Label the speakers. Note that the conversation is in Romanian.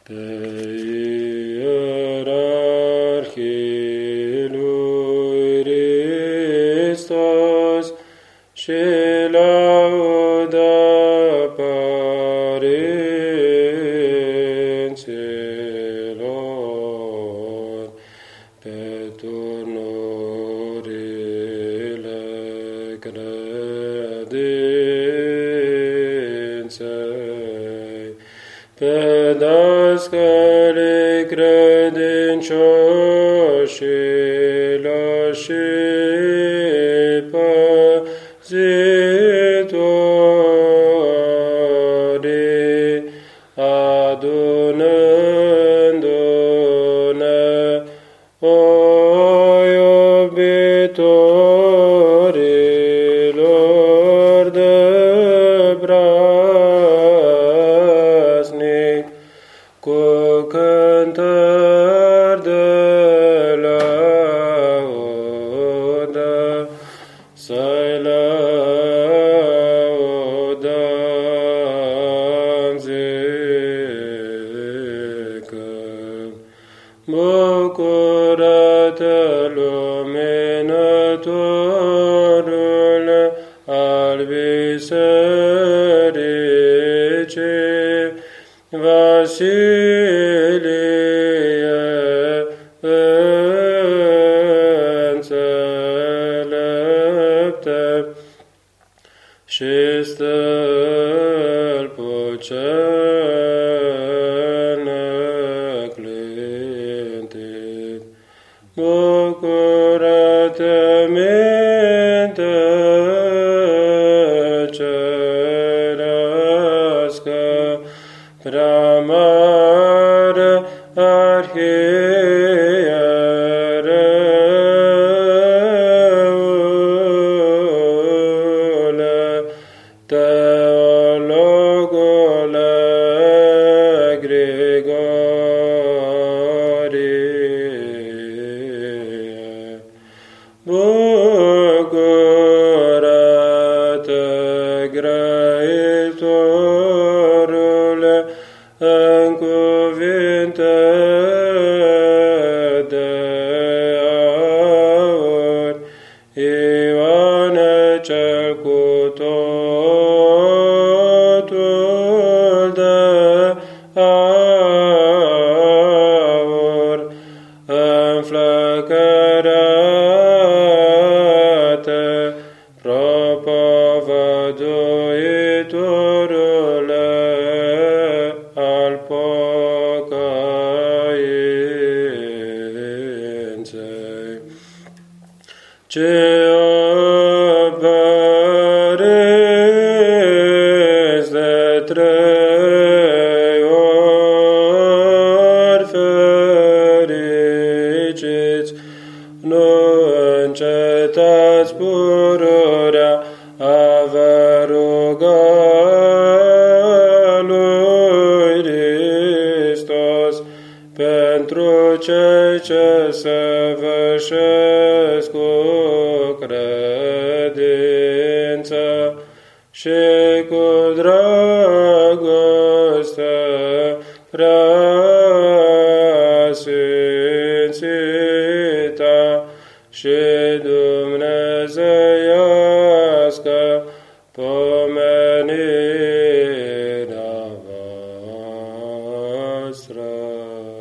Speaker 1: pe ierarhii lui Hristos și lauda părinților pe turnurile credinței, pe dascălii credincioșilor și păzitorii, adunându-ne, o iubitorilor de praznic, cu cântări de laudă, să-i lăudăm zicând: bucură-te, luminătorule al bisericii, Vasilie înțelepte, și stâlpul cel neclintit. Bucură-te, minte cerească, prea mare arhiereule, teologule Grigorie. Bucură-te, grăitorule, în cuvinte de aur, Ioane cel cu totul de aur, înflăcărate, propovăduitorule al pocăinței, ce operiți de 3 ori fericiți, nu încetați pururea a vă ruga lui Hristos pentru cei ce se vășesc cu credință și cu dragoste preasfințita și dumnezeiască pomenirea voastră.